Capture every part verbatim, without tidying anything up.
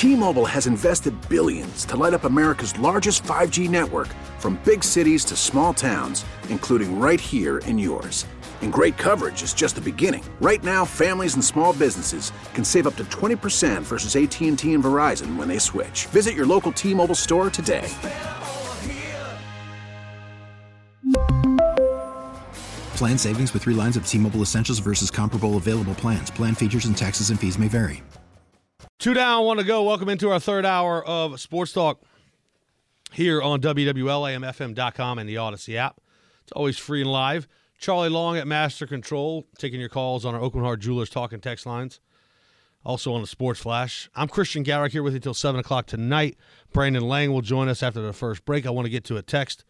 T-Mobile has invested billions to light up America's largest five G network, from big cities to small towns, including right here in yours. And great coverage is just the beginning. Right now, families and small businesses can save up to twenty percent versus A T and T and Verizon when they switch. Visit your local T-Mobile store today. Plan savings with three lines of T-Mobile Essentials versus comparable available plans. Plan features and taxes and fees may vary. Two down, one to go. Welcome into our third hour of Sports Talk here on W W L A M F M dot com and the Odyssey app. It's always free and live. Charlie Long at Master Control, taking your calls on our Oakland Heart Jewelers talk and text lines. Also on the Sports Flash. I'm Christian Garrick here with you until seven o'clock tonight. Brandon Lang will join us after the first break. I want to get to a text.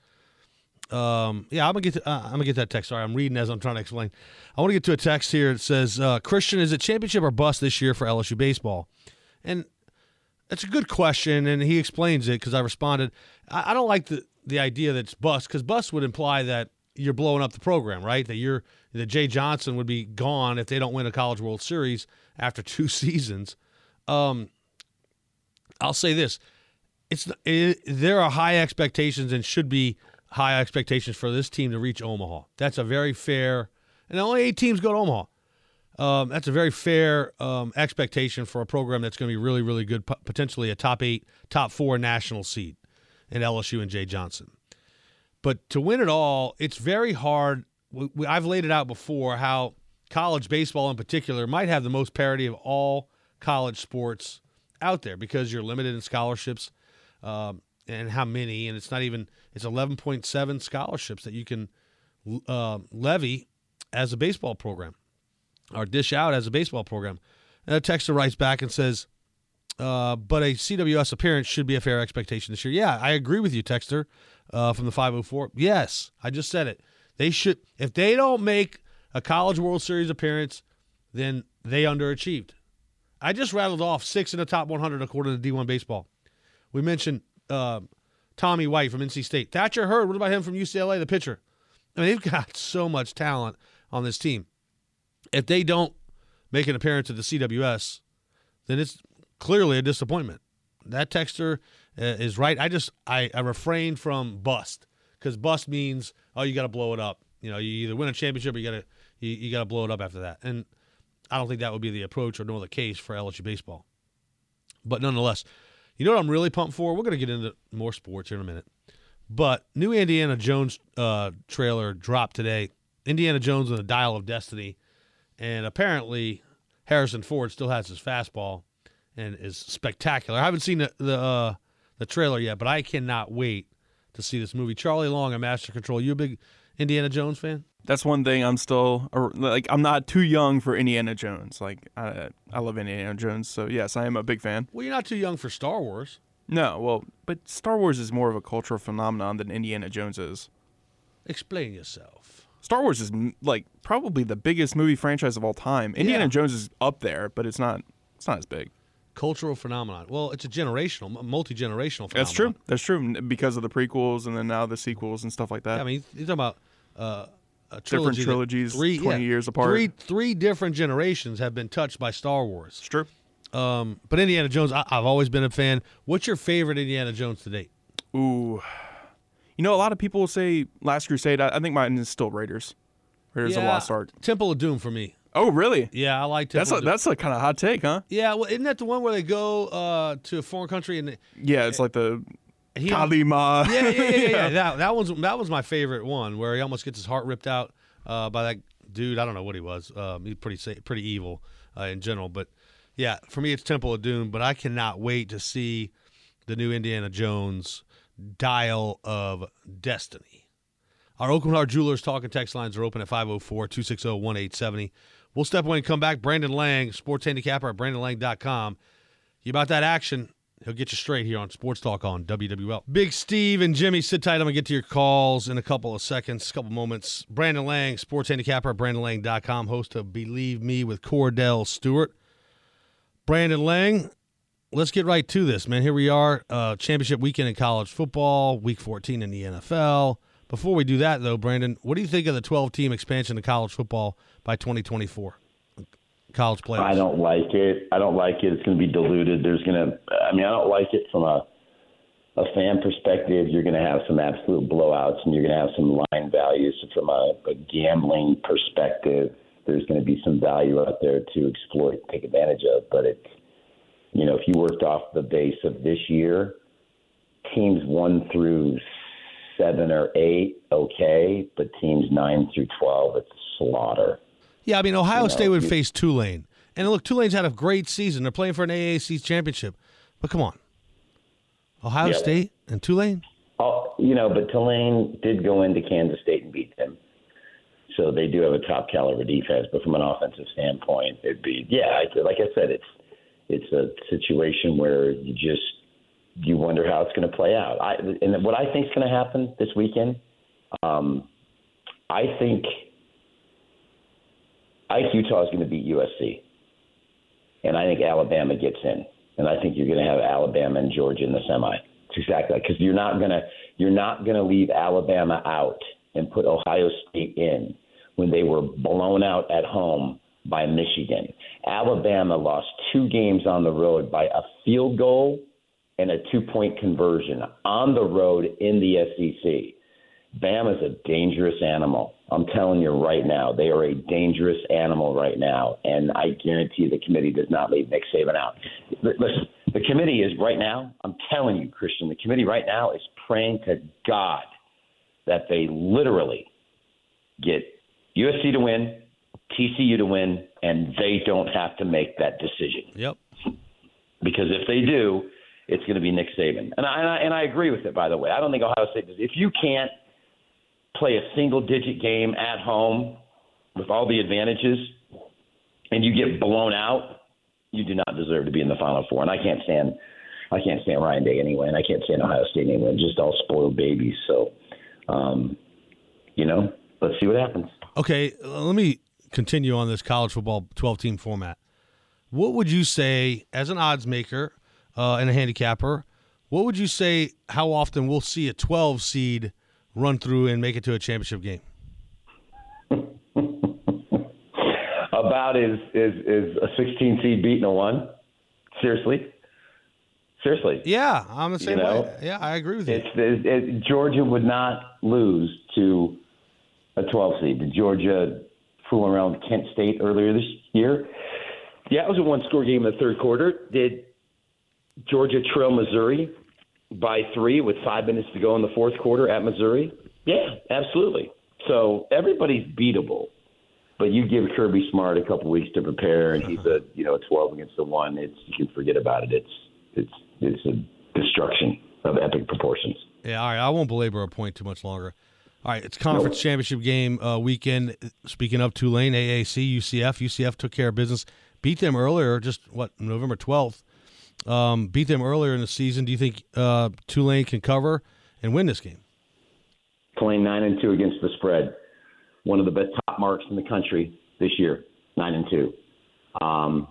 Um, yeah, I'm gonna get to, uh, I'm gonna get that text. Sorry, I'm reading as I'm trying to explain. I want to get to a text here. It says, uh, "Christian, is it championship or bust this year for L S U baseball?" And that's a good question, and he explains it because I responded. I, I don't like the the idea that it's bust, because bust would imply that you're blowing up the program, right? That you're that Jay Johnson would be gone if they don't win a College World Series after two seasons. Um, I'll say this: it's it, there are high expectations and should be high expectations for this team to reach Omaha. That's a very fair, and only eight teams go to Omaha. Um, that's a very fair um, expectation for a program that's going to be really, really good, potentially a top eight, top four national seed in L S U and Jay Johnson. But to win it all, it's very hard. We, we, I've laid it out before how college baseball in particular might have the most parity of all college sports out there because you're limited in scholarships um, and how many, and it's not even – it's eleven point seven scholarships that you can uh, levy as a baseball program or dish out as a baseball program. And a texter writes back and says, uh, but a C W S appearance should be a fair expectation this year. Yeah, I agree with you, texter uh, from the five oh four. Yes, I just said it. They should, if they don't make a College World Series appearance, then they underachieved. I just rattled off six in the top one hundred according to D one Baseball. We mentioned uh, Tommy White from N C State. Thatcher Hurd, what about him from U C L A, the pitcher? I mean, they've got so much talent on this team. If they don't make an appearance at the C W S, then it's clearly a disappointment. That texter uh, is right. I just I, I refrain from bust, because bust means, oh, you got to blow it up. You know, you either win a championship or you got to you, you got to blow it up after that. And I don't think that would be the approach or nor the case for L S U baseball. But nonetheless, you know what I'm really pumped for? We're going to get into more sports here in a minute. But new Indiana Jones uh, trailer dropped today. Indiana Jones and the Dial of Destiny. And apparently Harrison Ford still has his fastball and is spectacular. I haven't seen the the, uh, the trailer yet, but I cannot wait to see this movie. Charlie Long at Master Control. You a big Indiana Jones fan? That's one thing I'm still like. I'm not too young for Indiana Jones. Like I, I love Indiana Jones, so yes, I am a big fan. Well, you're not too young for Star Wars. No, well, but Star Wars is more of a cultural phenomenon than Indiana Jones is. Explain yourself. Star Wars is like probably the biggest movie franchise of all time. Indiana Yeah. Jones is up there, but it's not. It's not as big. Cultural phenomenon. Well, it's a generational, multi-generational phenomenon. That's true. That's true because of the prequels and then now the sequels and stuff like that. Yeah, I mean, you're talking about uh, a trilogy different trilogies, three, twenty yeah, years apart. Three, three different generations have been touched by Star Wars. It's true. Um, but Indiana Jones, I, I've always been a fan. What's your favorite Indiana Jones to date? Ooh, you know, a lot of people will say Last Crusade. I, I think mine is still Raiders. Raiders of the Lost Ark. Temple of Doom for me. Oh, really? Yeah, I like Temple That's of a, Doom. that's a kind of hot take, huh? Yeah, well, isn't that the one where they go uh, to a foreign country and they, Yeah, it's like the he, Kalima. Yeah, yeah, yeah, yeah. yeah. That that was that was my favorite one, where he almost gets his heart ripped out uh, by that dude. I don't know what he was. Um, he's pretty sa- pretty evil uh, in general, but yeah, for me it's Temple of Doom. But I cannot wait to see the new Indiana Jones Dial of Destiny. Our Oakland Heart Jewelers talk and text lines are open at five oh four, two six zero, one eight seven zero. We'll step away and come back. Brandon Lang, sports handicapper at brandon lang dot com. You about that action? He'll get you straight here on Sports Talk on W W L. Big Steve and Jimmy, sit tight. I'm going to get to your calls in a couple of seconds, a couple moments. Brandon Lang, sports handicapper at brandon lang dot com, host of Believe Me with Cordell Stewart. Brandon Lang, let's get right to this, man. Here we are, uh, championship weekend in college football, week fourteen in the N F L. Before we do that, though, Brandon, what do you think of the twelve-team expansion to college football by twenty twenty-four? college playoffs? I don't like it. I don't like it. It's going to be diluted. There's going to. I mean, I don't like it from a a fan perspective. You're going to have some absolute blowouts, and you're going to have some line values. So from a, a gambling perspective, there's going to be some value out there to exploit, take advantage of. But it's, you know, if you worked off the base of this year, teams one through seven or eight, okay, but teams nine through twelve, it's a slaughter. Yeah, I mean, Ohio you know, State would you, face Tulane. And look, Tulane's had a great season. They're playing for an A A C championship. But come on. Ohio yeah. State and Tulane? Oh, you know, but Tulane did go into Kansas State and beat them. So they do have a top caliber defense. But from an offensive standpoint, it'd be, yeah, like I said, it's it's a situation where you just, you wonder how it's going to play out. I, and what I think is going to happen this weekend, um, I think I think Utah is going to beat U S C, and I think Alabama gets in, and I think you're going to have Alabama and Georgia in the semi. It's exactly because you're not going to you're not going to leave Alabama out and put Ohio State in when they were blown out at home by Michigan. Alabama lost two games on the road by a field goal and a two-point conversion on the road in the S E C. Bama's a dangerous animal. I'm telling you right now, they are a dangerous animal right now, and I guarantee the committee does not leave Nick Saban out. Listen, the committee is right now, I'm telling you, Christian, the committee right now is praying to God that they literally get U S C to win, T C U to win, and they don't have to make that decision. Yep. Because if they do, it's going to be Nick Saban. And I, and I, and I agree with it, by the way. I don't think Ohio State does. If you can't play a single-digit game at home with all the advantages and you get blown out, you do not deserve to be in the Final Four. And I can't stand I can't stand Ryan Day anyway, and I can't stand Ohio State anyway. Just all spoiled babies. So, um, you know, let's see what happens. Okay, let me continue on this college football twelve-team format. What would you say, as an odds maker uh, and a handicapper, what would you say how often we'll see a twelve seed run through and make it to a championship game? About is, is, is a sixteen seed beating a one? Seriously? Seriously. Yeah, I'm the same you know, way. Yeah, I agree with you. It's, it, it, Georgia would not lose to a twelve seed. Did Georgia fool around with Kent State earlier this year? Yeah, it was a one-score game in the third quarter. Did Georgia trail Missouri by three with five minutes to go in the fourth quarter at Missouri? Yeah, absolutely. So everybody's beatable. But you give Kirby Smart a couple weeks to prepare, and he's a you know a twelve against the one. It's you can forget about it. It's it's it's a destruction of epic proportions. Yeah, all right. I won't belabor a point too much longer. All right, it's conference nope. championship game uh, weekend. Speaking of Tulane, A A C, U C F. U C F took care of business, beat them earlier. Just what November twelfth. Um, beat them earlier in the season. Do you think uh, Tulane can cover and win this game? Tulane nine and two against the spread. One of the best top marks in the country this year, nine and two. Um,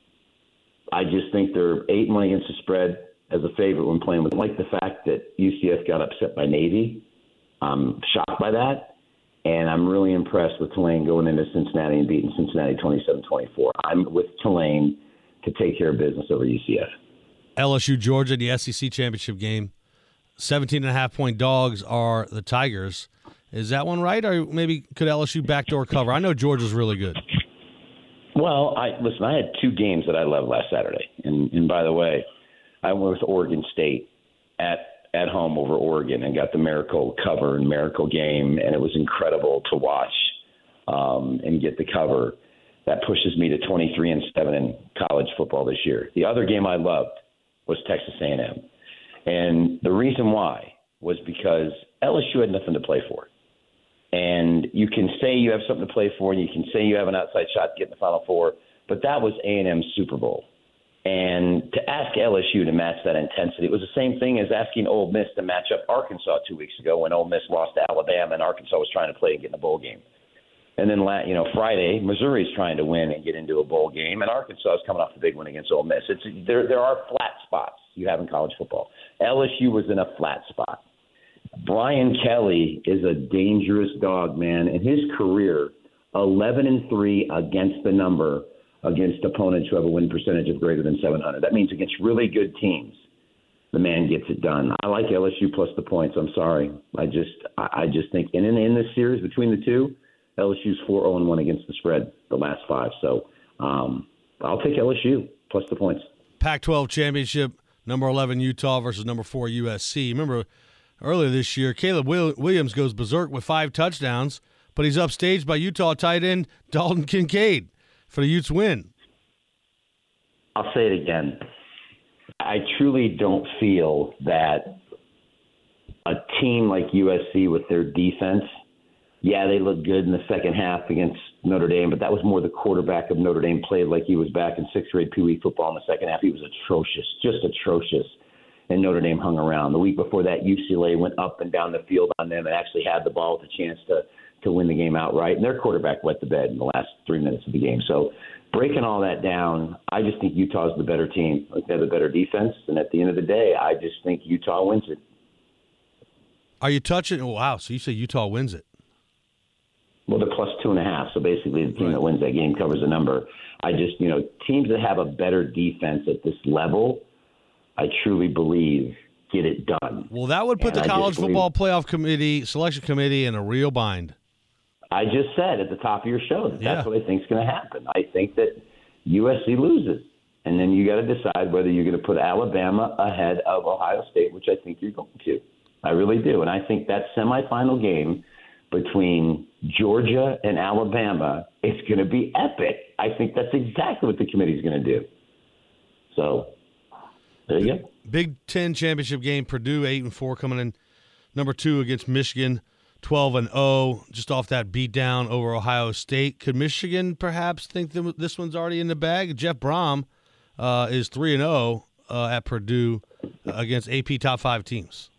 I just think they're eight and one against the spread as a favorite when playing with. I like the fact that U C F got upset by Navy. I'm shocked by that, and I'm really impressed with Tulane going into Cincinnati and beating Cincinnati twenty-seven twenty-four. I'm with Tulane to take care of business over U C F. L S U Georgia, the S E C championship game. seventeen and a half point dogs are the Tigers. Is that one right, or maybe could L S U backdoor cover? I know Georgia's really good. Well, I listen, I had two games that I loved last Saturday. And, and by the way, I went with Oregon State at at home over Oregon and got the Miracle cover and Miracle game, and it was incredible to watch um, and get the cover. That pushes me to twenty-three and seven in college football this year. The other game I loved was Texas A and M. And the reason why was because L S U had nothing to play for. And you can say you have something to play for, and you can say you have an outside shot to get in the Final Four, but that was A and M's Super Bowl. And to ask L S U to match that intensity, it was the same thing as asking Ole Miss to match up Arkansas two weeks ago when Ole Miss lost to Alabama and Arkansas was trying to play and get in a bowl game. And then, you know, Friday, Missouri's trying to win and get into a bowl game, and Arkansas is coming off the big win against Ole Miss. It's there. There are flat spots you have in college football. L S U was in a flat spot. Brian Kelly is a dangerous dog, man. In his career, eleven and three against the number against opponents who have a win percentage of greater than seven hundred. That means against really good teams, the man gets it done. I like L S U plus the points. I'm sorry. I just I just think in, in this series between the two, L S U's four oh one against the spread the last five. So um, I'll take L S U plus the points. Pac twelve championship, number eleven Utah versus number four U S C. Remember earlier this year, Caleb Williams goes berserk with five touchdowns, but he's upstaged by Utah tight end Dalton Kincaid for the Utes win. I'll say it again. I truly don't feel that a team like U S C with their defense, yeah, they looked good in the second half against Notre Dame, but that was more the quarterback of Notre Dame played like he was back in sixth grade Pee Wee football in the second half. He was atrocious, just atrocious, and Notre Dame hung around. The week before that, U C L A went up and down the field on them and actually had the ball with a chance to, to win the game outright, and their quarterback wet the bed in the last three minutes of the game. So breaking all that down, I just think Utah's the better team. They have the better defense, and at the end of the day, I just think Utah wins it. Are you touching? Oh, wow, so you say Utah wins it. Well, they're plus two and a half, so basically the team right. that wins that game covers the number. I just, you know, teams that have a better defense at this level, I truly believe get it done. Well, that would put and the I college football believe, playoff committee, selection committee in a real bind. I just said at the top of your show that yeah. that's what I think is going to happen. I think that U S C loses, and then you got to decide whether you're going to put Alabama ahead of Ohio State, which I think you're going to. I really do, and I think that semifinal game between Georgia and Alabama is going to be epic. I think that's exactly what the committee is going to do. So there you go. Big Ten championship game, Purdue eight and four coming in number two against Michigan, twelve and oh, just off that beatdown over Ohio State. Could Michigan perhaps think that this one's already in the bag? Jeff Brom uh, is three and oh uh, at Purdue uh, against A P top five teams.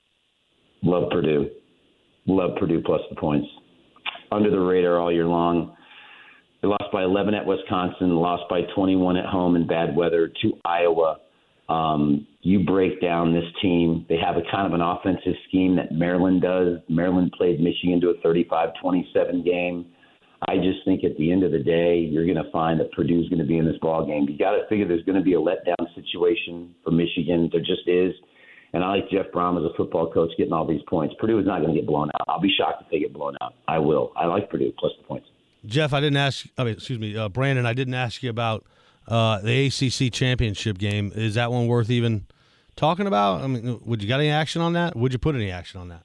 Love Purdue. Love Purdue plus the points. Under the radar all year long. They lost by eleven at Wisconsin, lost by twenty-one at home in bad weather to Iowa. Um, you break down this team. They have a kind of an offensive scheme that Maryland does. Maryland played Michigan to a thirty-five twenty-seven game. I just think at the end of the day, you're going to find that Purdue's going to be in this ball game. You got to figure there's going to be a letdown situation for Michigan. There just is. And I like Jeff Brom as a football coach getting all these points. Purdue is not going to get blown out. I'll be shocked if they get blown out. I will. I like Purdue plus the points. Jeff, I didn't ask. I mean, excuse me, uh, Brandon. I didn't ask you about uh, the A C C championship game. Is that one worth even talking about? I mean, would you got any action on that? Would you put any action on that?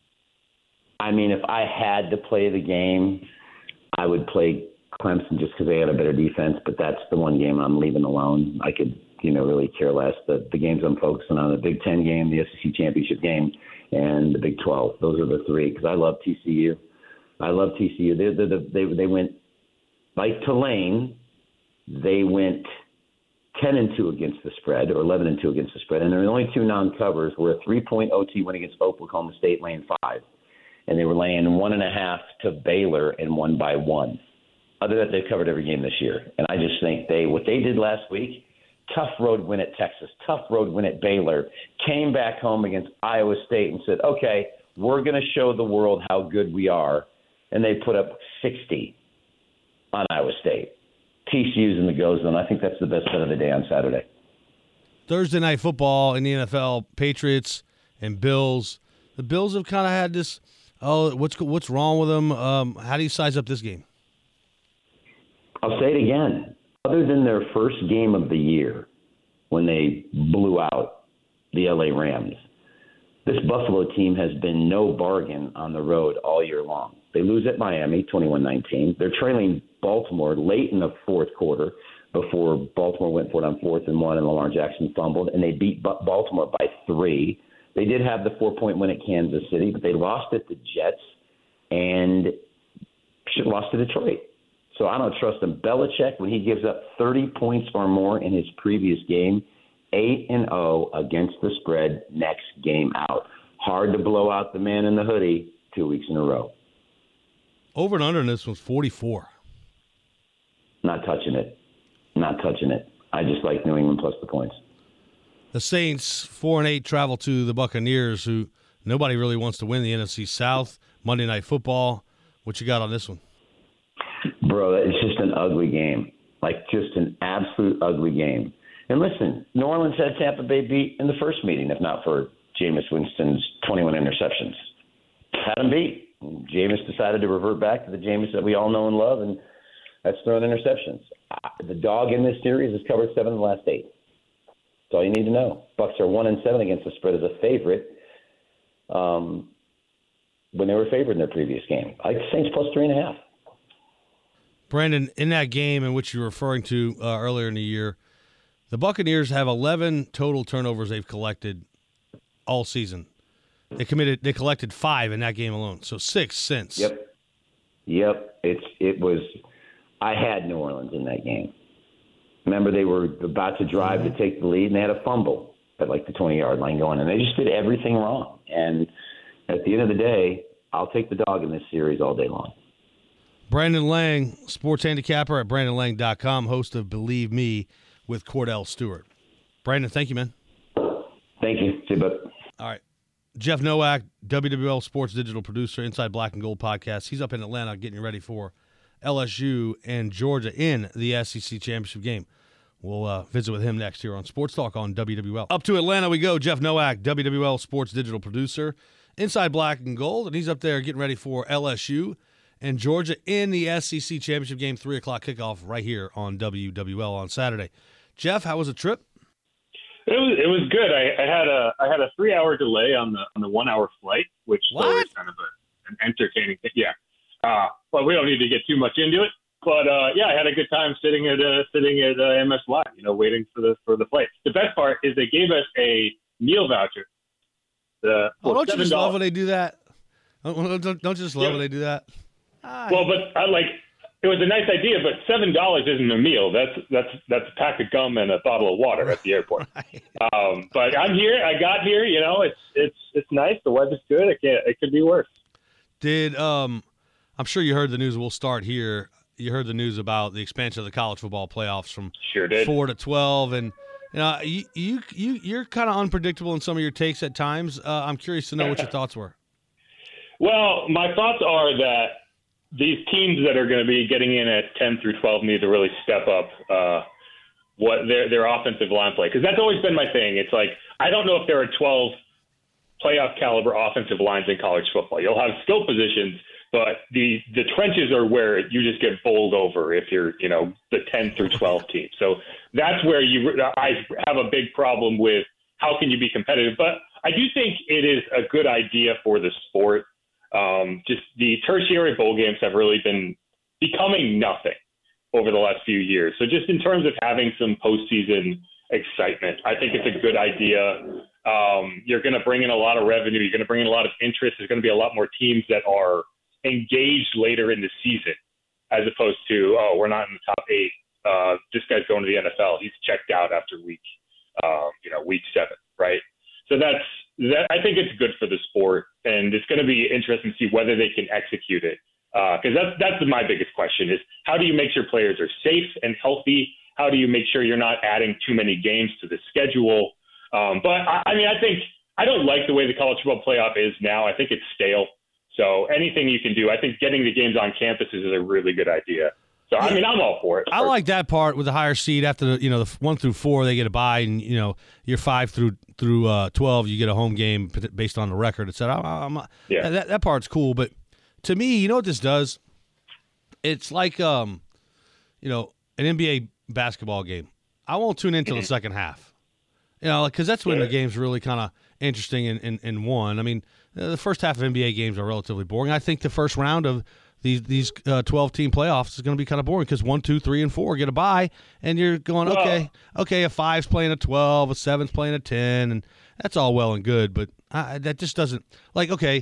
I mean, if I had to play the game, I would play Clemson just because they had a better defense. But that's the one game I'm leaving alone. I could. You know, really care less. The, the games I'm focusing on, the Big Ten game, the S E C championship game, and the Big twelve. Those are the three because I love T C U. I love T C U. They, they, they, they went, like Tulane, they went ten and two against the spread or eleven and two against the spread. And their only two non-covers were a three-point O T win against Oklahoma State, laying five. And they were laying one and a half to Baylor and won by one. Other than that, they've covered every game this year. And I just think they what they did last week, tough road win at Texas, tough road win at Baylor, came back home against Iowa State and said, okay, we're going to show the world how good we are. And they put up sixty on Iowa State. T C U's in the go zone. I think that's the best bet of the day on Saturday. Thursday night football in the N F L, Patriots and Bills. The Bills have kind of had this, oh, what's what's wrong with them? Um, how do you size up this game? I'll say it again. Other than their first game of the year when they blew out the L A Rams, this Buffalo team has been no bargain on the road all year long. They lose at Miami, twenty-one nineteen. They're trailing Baltimore late in the fourth quarter before Baltimore went for it on fourth and one and Lamar Jackson fumbled, and they beat B- Baltimore by three. They did have the four-point win at Kansas City, but they lost at the Jets and lost to Detroit. So I don't trust him. Belichick, when he gives up thirty points or more in his previous game, eight and oh against the spread next game out. Hard to blow out the man in the hoodie two weeks in a row. Over and under in this was forty-four. Not touching it. Not touching it. I just like New England plus the points. The Saints, four and eight, travel to the Buccaneers, who nobody really wants to win the N F C South. Monday Night Football. What you got on this one? Bro, it's just an ugly game. like just an absolute ugly game. And listen, New Orleans had Tampa Bay beat in the first meeting, if not for Jameis Winston's twenty-one interceptions. Had them beat. Jameis decided to revert back to the Jameis that we all know and love, and that's throwing interceptions. The dog in this series has covered seven of the last eight. That's all you need to know. Bucks are one and seven against the spread as a favorite. Um, when they were favored in their previous game, I like Saints plus three and a half. Brandon, in that game in which you were referring to uh, earlier in the year, the Buccaneers have eleven total turnovers they've collected all season. They committed, they collected five in that game alone, so six since. Yep, yep. It's it was. I had New Orleans in that game. Remember, they were about to drive mm-hmm. to take the lead, and they had a fumble at like the twenty-yard line going, and they just did everything wrong. And at the end of the day, I'll take the dog in this series all day long. Brandon Lang, sports handicapper at brandon lang dot com, host of Believe Me with Cordell Stewart. Brandon, thank you, man. Thank you. See you, bud. All right. Jeff Nowak, W W L Sports digital producer, Inside Black and Gold podcast. He's up in Atlanta getting you ready for L S U and Georgia in the S E C championship game. We'll uh, visit with him next here on Sports Talk on W W L. Up to Atlanta we go. Jeff Nowak, W W L Sports digital producer, Inside Black and Gold, and he's up there getting ready for L S U and Georgia in the S E C championship game, three o'clock kickoff right here on W W L on Saturday. Jeff, how was the trip? It was it was good. I, I had a I had a three hour delay on the on the one hour flight, which what? was kind of a, an entertaining thing. Yeah, uh, but we don't need to get too much into it. But uh, yeah, I had a good time sitting at uh, sitting at uh, M S Live, you know, waiting for the for the flight. The best part is they gave us a meal voucher. The, oh, don't you just love when they do that? Don't, don't, don't you just love yeah. when they do that? Ah, well, but I like. It was a nice idea, but seven dollars isn't a meal. That's that's that's a pack of gum and a bottle of water at the airport. Right. Um, but I'm here. I got here. You know, it's it's it's nice. The weather's good. It can't. It could be worse. Did um, I'm sure you heard the news. We'll start here. You heard the news about the expansion of the college football playoffs from sure did. four to twelve, and you know, you you, you you're kind of unpredictable in some of your takes at times. Uh, I'm curious to know what your thoughts were. Well, my thoughts are that these teams that are going to be getting in at ten through twelve need to really step up uh, what their their offensive line play, because that's always been my thing. It's like I don't know if there are twelve playoff caliber offensive lines in college football. You'll have skill positions, but the the trenches are where you just get bowled over if you're you know the ten through twelve team. So that's where you I have a big problem with how can you be competitive. But I do think it is a good idea for the sport. Um, just the tertiary bowl games have really been becoming nothing over the last few years. So just in terms of having some postseason excitement, I think it's a good idea. Um, you're going to bring in a lot of revenue. You're going to bring in a lot of interest. There's going to be a lot more teams that are engaged later in the season, as opposed to, oh, we're not in the top eight. Uh, this guy's going to the N F L. He's checked out after week, um, you know, week seven, right? So that's, that, I think it's good for the sport, and it's going to be interesting to see whether they can execute it. Because uh, that's that's my biggest question is how do you make sure players are safe and healthy? How do you make sure you're not adding too many games to the schedule? Um, but, I, I mean, I think I don't like the way the college football playoff is now. I think it's stale. So anything you can do, I think getting the games on campuses is a really good idea. So, I mean, I'm all for it. I like that part with the higher seed. After the, you know, the one through four, they get a bye, and, you know, you're five through through uh, twelve, you get a home game based on the record, et cetera. I'm, I'm, yeah. That, that part's cool. But to me, you know what this does? It's like, um, you know, an N B A basketball game. I won't tune in until the second half. You know, because that's when yeah. the game's really kind of interesting and, and, and won. I mean, the first half of N B A games are relatively boring. I think the first round of these these uh, twelve-team playoffs is going to be kind of boring because one, two, three, and four get a bye, and you're going, okay, okay, a five's playing a twelve, a seven's playing a ten, and that's all well and good, but I, that just doesn't like. Okay,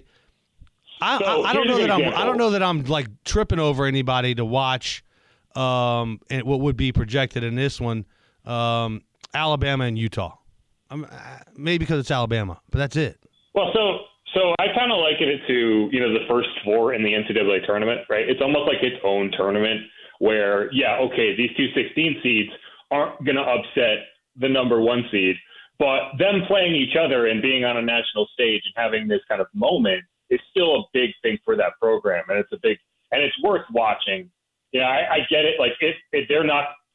I, so I, I don't know that I'm I don't know that I'm like tripping over anybody to watch, um, and what would be projected in this one, um, Alabama and Utah. I'm, maybe because it's Alabama, but that's it. Well, so. So I kind of liken it to, you know, the first four in the N C double A tournament, right? It's almost like its own tournament where, yeah, okay, these two sixteen seeds aren't going to upset the number one seed, but them playing each other and being on a national stage and having this kind of moment is still a big thing for that program. And it's a big, and it's worth watching. You know, I, I get it. Like it, it, they're not,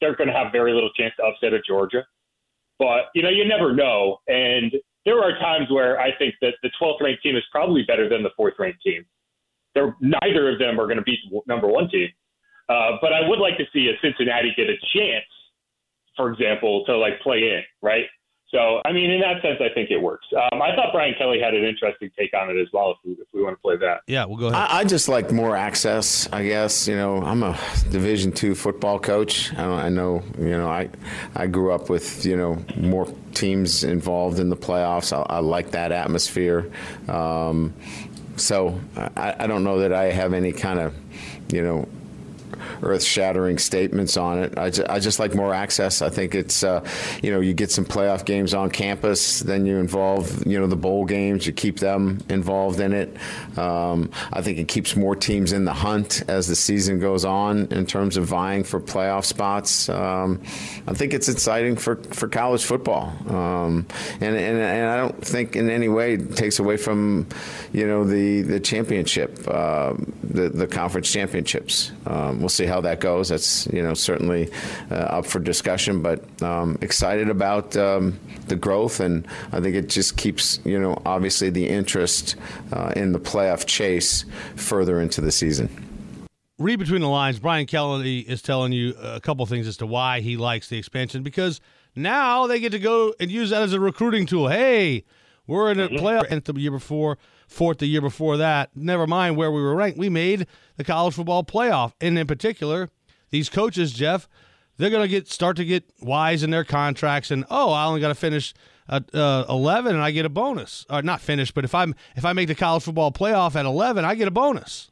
they're going to have very little chance to upset a Georgia. But, you know, you never know. And there are times where I think that the twelfth ranked team is probably better than the fourth ranked team. They're, neither of them are going to beat the number one team. Uh, but I would like to see a Cincinnati get a chance, for example, to like play in, right? So, I mean, in that sense, I think it works. Um, I thought Brian Kelly had an interesting take on it as well, if we, if we want to play that. Yeah, we'll go ahead. I, I just like more access, I guess. You know, I'm a Division two football coach. I, don't, I know, you know, I I grew up with, you know, more teams involved in the playoffs. I, I like that atmosphere. Um, so I, I don't know that I have any kind of, you know, earth-shattering statements on it. I, ju- I just like more access. I think it's, uh, you know, you get some playoff games on campus, then you involve, you know, the bowl games, you keep them involved in it. Um, I think it keeps more teams in the hunt as the season goes on in terms of vying for playoff spots. Um, I think it's exciting for, for college football. Um, and, and, and I don't think in any way it takes away from, you know, the, the championship, uh, the, the conference championships. Um, we'll see how that goes. That's, you know, certainly uh, up for discussion, but um, excited about um, the growth, and I think it just keeps, you know, obviously the interest uh, in the playoff chase further into the season. Read between the lines. Brian Kelly is telling you a couple things as to why he likes the expansion, because now they get to go and use that as a recruiting tool. Hey, we're in a playoff and the year before, fourth the year before that. Never mind where we were ranked. We made the college football playoff. And in particular, these coaches, Jeff, they're going to get start to get wise in their contracts. And, oh, I only got to finish at uh, eleven and I get a bonus. Or not finish, but if I'm if I make the college football playoff at eleven, I get a bonus.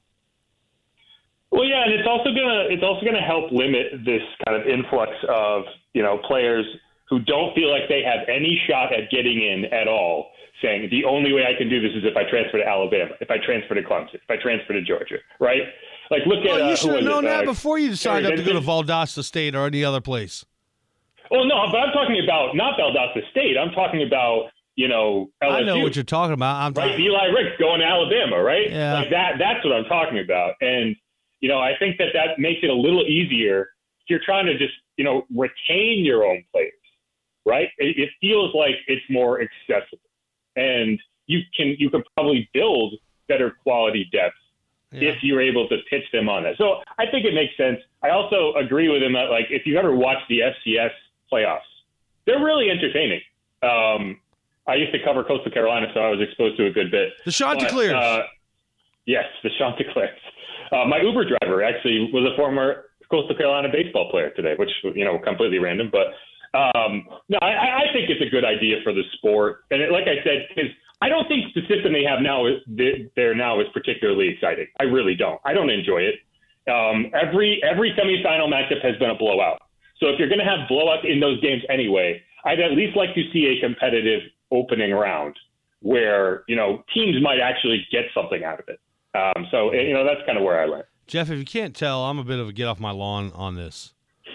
Well, yeah, and it's also gonna it's also gonna help limit this kind of influx of, you know, players who don't feel like they have any shot at getting in at all, saying the only way I can do this is if I transfer to Alabama, if I transfer to Clemson, if I transfer to Georgia, right? Like, look well, at. You uh, should have known it? that uh, before you signed up to go to Valdosta State or any other place. Well, no, but I'm talking about not Valdosta State. I'm talking about, you know, L S U. I know what you're talking about. I'm right, talking. Eli Ricks going to Alabama, right? Yeah. Like that. That's what I'm talking about. And you know, I think that that makes it a little easier if you're trying to just, you know, retain your own players, right? It, it feels like it's more accessible, and you can you can probably build better quality depth yeah. if you're able to pitch them on that. So I think it makes sense. I also agree with him that, like, if you've ever watched the F C S playoffs, they're really entertaining. Um, I used to cover Coastal Carolina, so I was exposed to a good bit. The Chanticleers. Uh, yes, the Chanticleers. Uh, my Uber driver actually was a former Coastal Carolina baseball player today, which, you know, completely random. But um, no, I, I think it's a good idea for the sport. And it, like I said, because I don't think the system they have now is there now is particularly exciting. I really don't. I don't enjoy it. Um, every every semifinal matchup has been a blowout. So if you're going to have blowouts in those games anyway, I'd at least like to see a competitive opening round where, you know, teams might actually get something out of it. Um, so, you know, that's kind of where I went. Jeff, if you can't tell, I'm a bit of a get off my lawn on this.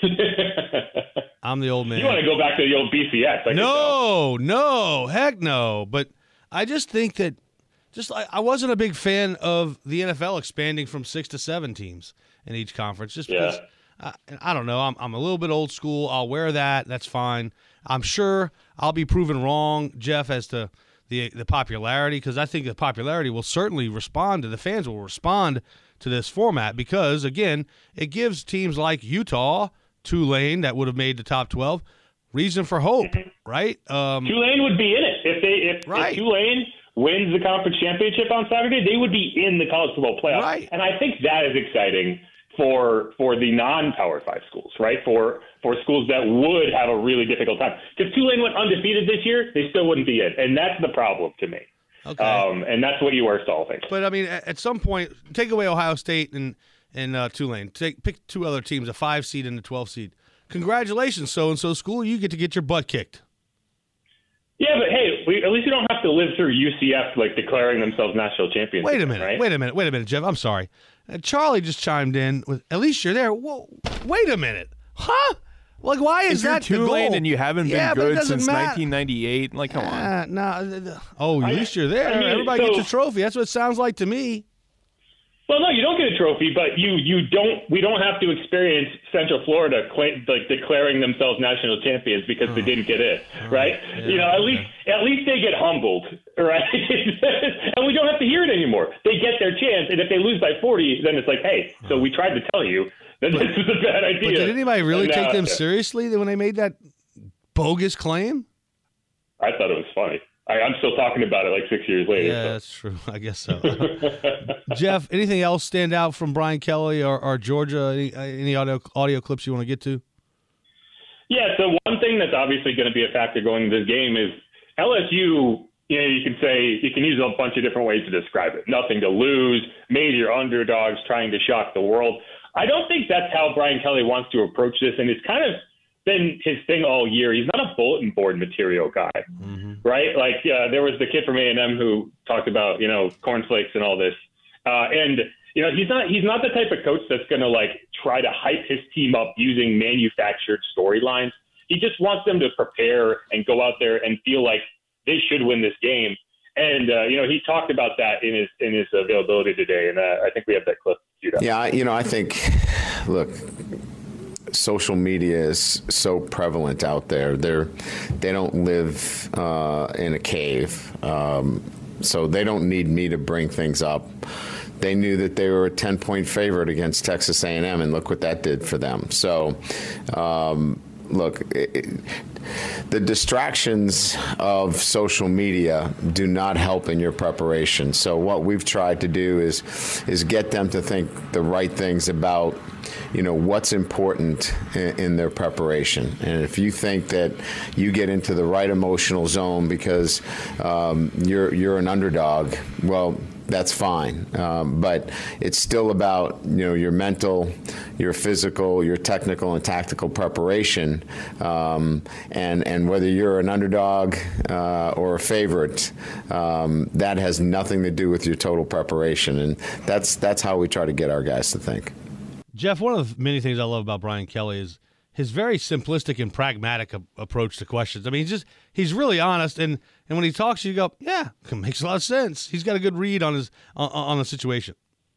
I'm the old man. You want to go back to the old B C S? I no, no, heck no. But I just think that just I, I wasn't a big fan of the N F L expanding from six to seven teams in each conference. Just because, yeah. I, I don't know, I'm, I'm a little bit old school. I'll wear that. That's fine. I'm sure I'll be proven wrong, Jeff, as to the the popularity, because I think the popularity will certainly respond to, the fans will respond to this format, because, again, it gives teams like Utah, Tulane, that would have made the top twelve, reason for hope, right? Um, Tulane would be in it. If they if, right. if Tulane wins the conference championship on Saturday, they would be in the college football playoff. Right. And I think that is exciting for for the non-Power Five schools, right? For for schools that would have a really difficult time. If Tulane went undefeated this year, they still wouldn't be in, and that's the problem to me. Okay. Um, and that's what you are solving. But I mean, at some point, take away Ohio State and and uh, Tulane. Take pick two other teams, a five seed and a twelve seed. Congratulations, so and so school, you get to get your butt kicked. Yeah, but hey, we, at least you don't have to live through U C F like declaring themselves national champions. Wait a minute, right? wait a minute, wait a minute, Jeff. I'm sorry. Uh, Charlie just chimed in with, at least you're there. Whoa, wait a minute. Huh? Like, why is if that you're the Tulane goal? and you haven't yeah, been good since matter. nineteen ninety-eight, like, come on. Uh, no. Oh, at I, least you're there. I mean, Everybody so, gets a trophy. That's what it sounds like to me. Well, no, you don't get a trophy, but you you don't. We don't have to experience Central Florida claim, like declaring themselves national champions because they didn't get in, right? Yeah, you know, at least at least they get humbled, right? And we don't have to hear it anymore. They get their chance, and if they lose by forty, then it's like, hey, so we tried to tell you that this was a bad idea. But did anybody really and, take uh, them seriously when they made that bogus claim? I thought it was funny. I, I'm still talking about it like six years later. Yeah, so. that's true. I guess so. Jeff, anything else stand out from Brian Kelly or, or Georgia? Any, any audio audio clips you want to get to? Yeah, so one thing that's obviously going to be a factor going into this game is L S U, you know, you can say, you can use a bunch of different ways to describe it. Nothing to lose, major underdogs trying to shock the world. I don't think that's how Brian Kelly wants to approach this, and it's kind of been his thing all year. He's not a bulletin board material guy, mm-hmm. right? Like uh, there was the kid from A and M who talked about, you know, cornflakes and all this. Uh, and, you know, he's not he's not the type of coach that's going to, like, try to hype his team up using manufactured storylines. He just wants them to prepare and go out there and feel like they should win this game. And, uh, you know, he talked about that in his in his availability today. And uh, I think we have that clip. Yeah, I, you know, I think, look, social media is so prevalent out there. They're, they don't live uh, in a cave, um, so they don't need me to bring things up. They knew that they were a ten-point favorite against Texas A and M, and look what that did for them. So, um, look, it, the distractions of social media do not help in your preparation. So what we've tried to do is is get them to think the right things about, you know, what's important in, in their preparation. And if you think that you get into the right emotional zone because um, you're you're an underdog, well, that's fine. Um, but it's still about, you know, your mental, your physical, your technical and tactical preparation, um, and and whether you're an underdog uh, or a favorite, um, that has nothing to do with your total preparation. And that's that's how we try to get our guys to think. Jeff, one of the many things I love about Brian Kelly is his very simplistic and pragmatic a- approach to questions. I mean, he's just he's really honest, and, and when he talks, you go, yeah, it makes a lot of sense. He's got a good read on his on, on the situation.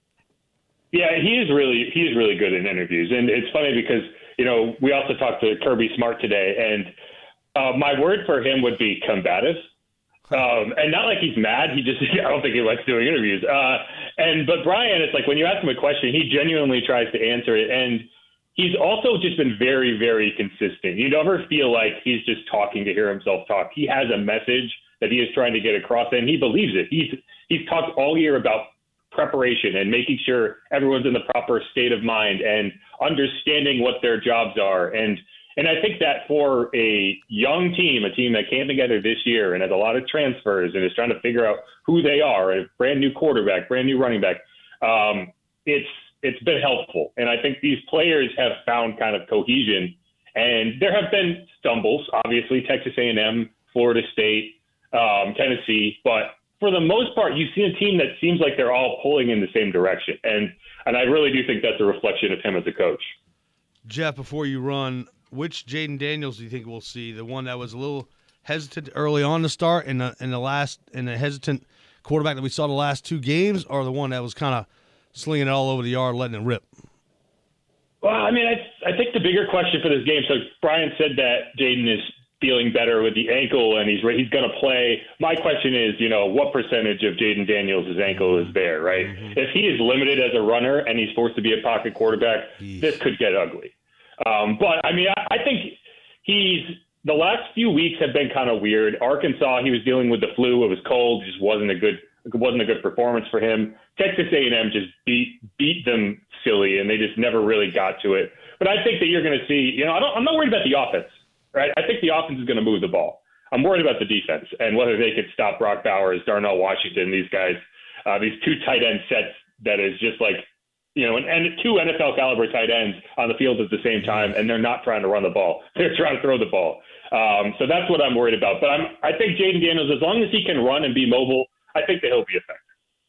Yeah, he is really he is really good in interviews, and it's funny because, you know, we also talked to Kirby Smart today, and uh, my word for him would be combative. Um, and not like he's mad. He just, I don't think he likes doing interviews. Uh, and, but Brian, it's like when you ask him a question, he genuinely tries to answer it. And he's also just been very, very consistent. You never feel like he's just talking to hear himself talk. He has a message that he is trying to get across, and he believes it. He's, he's talked all year about preparation and making sure everyone's in the proper state of mind and understanding what their jobs are. And, And I think that for a young team, a team that came together this year and has a lot of transfers and is trying to figure out who they are, a brand new quarterback, brand new running back, um, it's it's been helpful. And I think these players have found kind of cohesion. And there have been stumbles, obviously, Texas A and M, Florida State, um, Tennessee. But for the most part, you see a team that seems like they're all pulling in the same direction. And, and I really do think that's a reflection of him as a coach. Jeff, before you run, which Jaden Daniels do you think we'll see? The one that was a little hesitant early on to start, and the in the last, and the hesitant quarterback that we saw the last two games, or the one that was kind of slinging it all over the yard, letting it rip? Well, I mean, I I think the bigger question for this game. So Brian said that Jaden is feeling better with the ankle, and he's he's going to play. My question is, you know, what percentage of Jaden Daniels' ankle is there, right? Mm-hmm. If he is limited as a runner and he's forced to be a pocket quarterback, Jeez. This could get ugly. Um, but, I mean, I, I think he's – the last few weeks have been kind of weird. Arkansas, he was dealing with the flu. It was cold. It just wasn't a good it wasn't a good performance for him. Texas A and M just beat beat them silly, and they just never really got to it. But I think that you're going to see – you know, I don't, I'm not worried about the offense, right? I think the offense is going to move the ball. I'm worried about the defense and whether they could stop Brock Bowers, Darnell Washington, these guys, uh, these two tight end sets that is just like – you know, and, and two N F L caliber tight ends on the field at the same time, and they're not trying to run the ball. They're trying to throw the ball. Um, so that's what I'm worried about. But I'm, I think Jaden Daniels, as long as he can run and be mobile, I think that he'll be effective.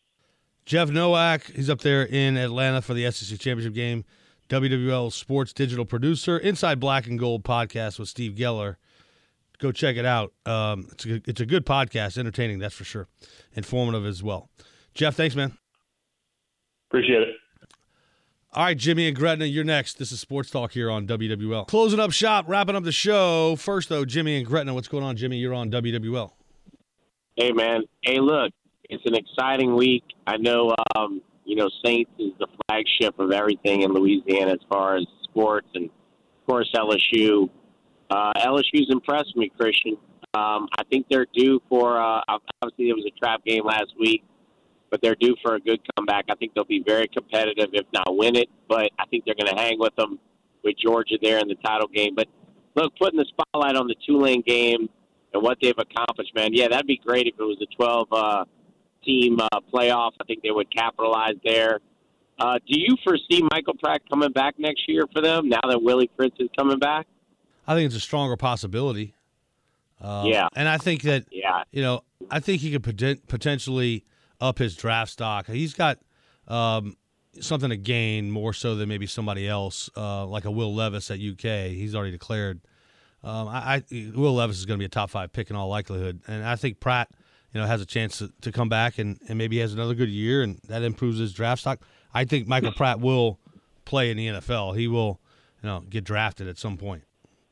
Jeff Nowak, he's up there in Atlanta for the S E C Championship game. W W L Sports digital producer, Inside Black and Gold podcast with Steve Geller. Go check it out. Um, it's a, it's a good podcast, entertaining, that's for sure. Informative as well. Jeff, thanks, man. Appreciate it. All right, Jimmy and Gretna, you're next. This is Sports Talk here on W W L. Closing up shop, wrapping up the show. First, though, Jimmy and Gretna, what's going on? Jimmy, you're on W W L. Hey, man. Hey, look, it's an exciting week. I know, um, you know, Saints is the flagship of everything in Louisiana as far as sports and, of course, L S U. Uh, L S U's impressed me, Christian. Um, I think they're due for uh, – obviously, there was a trap game last week, but they're due for a good comeback. I think they'll be very competitive, if not win it, but I think they're going to hang with them with Georgia there in the title game. But, look, putting the spotlight on the Tulane game and what they've accomplished, man, yeah, that'd be great if it was a twelve-team uh, uh, playoff. I think they would capitalize there. Uh, do you foresee Michael Pratt coming back next year for them now that Willie Fritz is coming back? I think it's a stronger possibility. Uh, yeah. And I think that, yeah. you know, I think he could poten- potentially – up his draft stock. He's got um, something to gain more so than maybe somebody else, uh, like a Will Levis at U K. He's already declared. Um, I, I Will Levis is going to be a top five pick in all likelihood, and I think Pratt, you know, has a chance to, to come back and, and maybe has another good year, and that improves his draft stock. I think Michael Pratt will play in the N F L. He will, you know, get drafted at some point.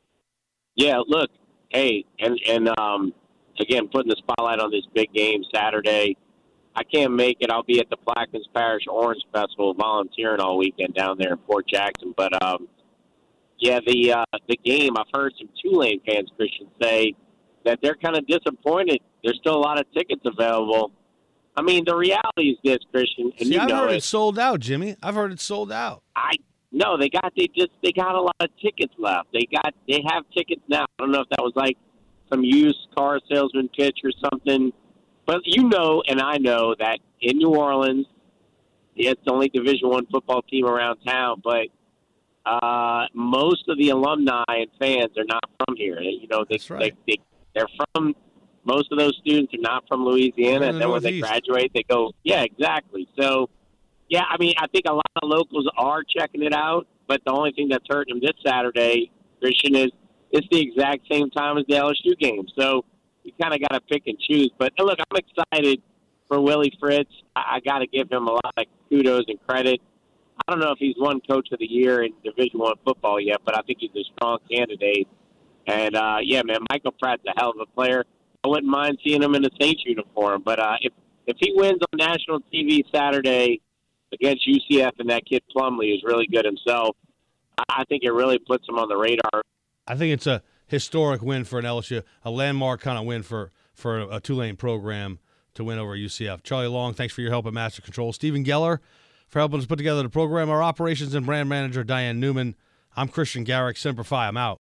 Yeah. Look, hey, and and um, again, putting the spotlight on this big game Saturday. I can't make it. I'll be at the Plaquemines Parish Orange Festival volunteering all weekend down there in Fort Jackson. But, um, yeah, the uh, the game, I've heard some Tulane fans, Christian, say that they're kind of disappointed. There's still a lot of tickets available. I mean, the reality is this, Christian, and See, you I've know heard it. it's sold out, Jimmy. I've heard it's sold out. I no, they got they just they got a lot of tickets left. They got they have tickets now. I don't know if that was like some used car salesman pitch or something. But you know, and I know that in New Orleans, it's the only Division One football team around town. But uh, most of the alumni and fans are not from here. You know, they, That's right. they, they they're from. Most of those students are not from Louisiana, the and then when they Northeast. graduate, they go, yeah, exactly. So, yeah, I mean, I think a lot of locals are checking it out. But the only thing that's hurting them this Saturday, Christian, is it's the exact same time as the L S U game. So. You kind of got to pick and choose. But, look, I'm excited for Willie Fritz. I, I got to give him a lot of kudos and credit. I don't know if he's won Coach of the Year in Division One football yet, but I think he's a strong candidate. And, uh, yeah, man, Michael Pratt's a hell of a player. I wouldn't mind seeing him in a Saints uniform. But uh, if, if he wins on national T V Saturday against U C F and that kid Plumlee is really good himself, I, I think it really puts him on the radar. I think it's a historic win for an L S U, a landmark kind of win for, for a Tulane program to win over U C F. Charlie Long, thanks for your help at Master Control. Stephen Geller for helping us put together the program. Our operations and brand manager, Diane Newman. I'm Christian Garrick, Semper Fi. I'm out.